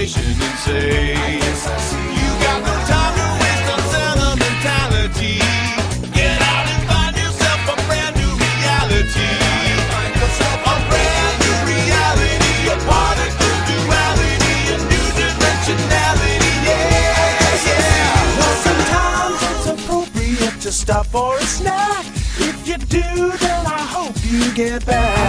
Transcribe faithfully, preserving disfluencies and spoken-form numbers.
situation and say, you got no time to waste on sentimentality. Get out and find yourself a brand new reality. A brand new reality, a particle duality, a new dimensionality. Yeah, yeah. Well, sometimes it's appropriate to stop for a snack. If you do, then I hope you get back.